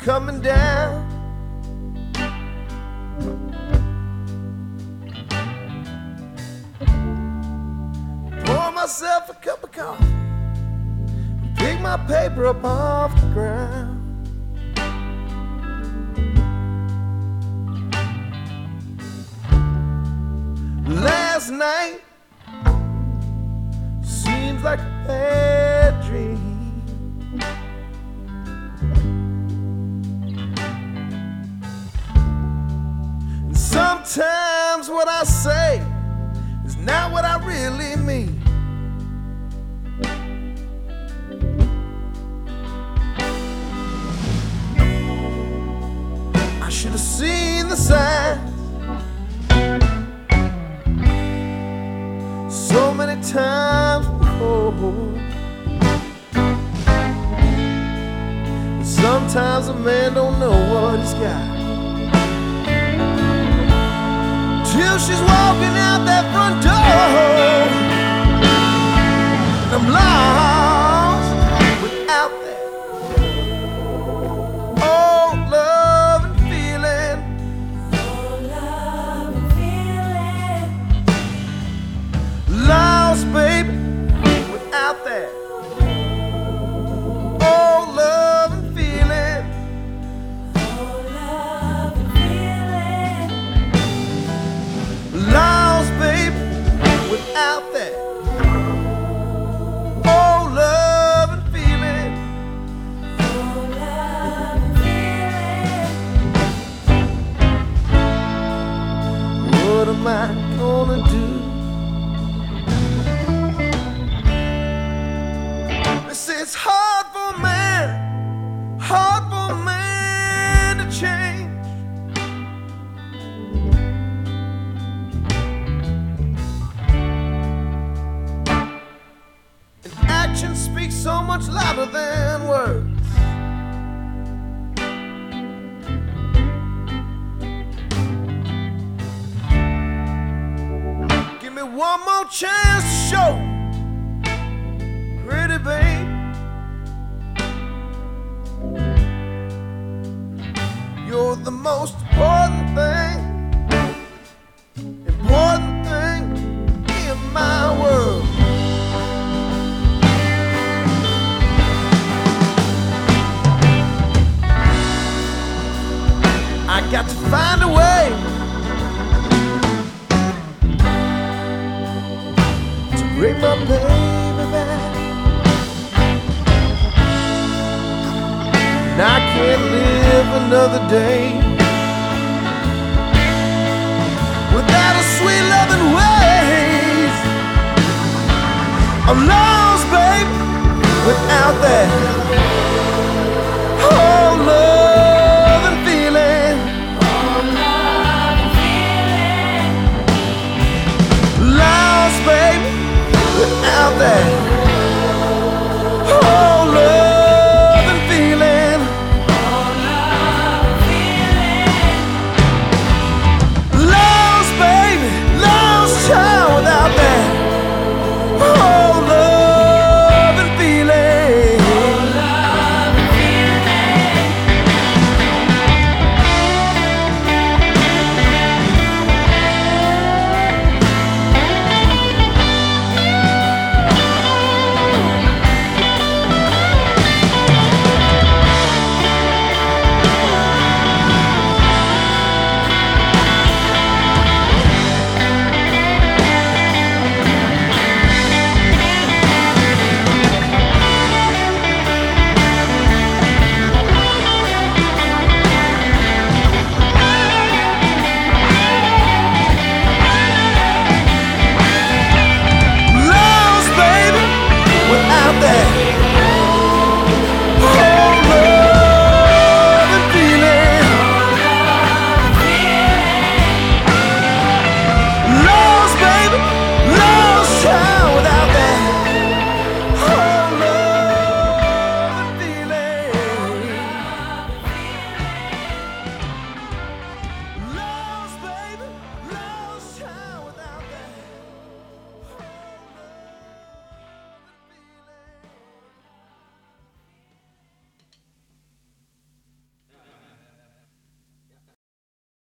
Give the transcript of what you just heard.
coming down. Pour myself a cup of coffee and pick my paper up off the ground. Last night seems like a bad dream. And sometimes what I say is not what I really mean. I should have seen the signs so many times before. Sometimes a man don't know what he's got till she's walking out that front door. And I'm lost without that old love and feeling. Old love and feeling. Lost, baby, without that old love and feeling. Old love and feeling. Lost, baby, without that old love and feeling. Old love and feeling. What am I gonna do? They say it's hard for a man to change. And actions speak so much louder than words. Give me one more chance to show, pretty babe, you're the most important thing in my world. I got to find a way to bring my baby back. And I can't live another day without her sweet loving ways. I'm lost, babe, without that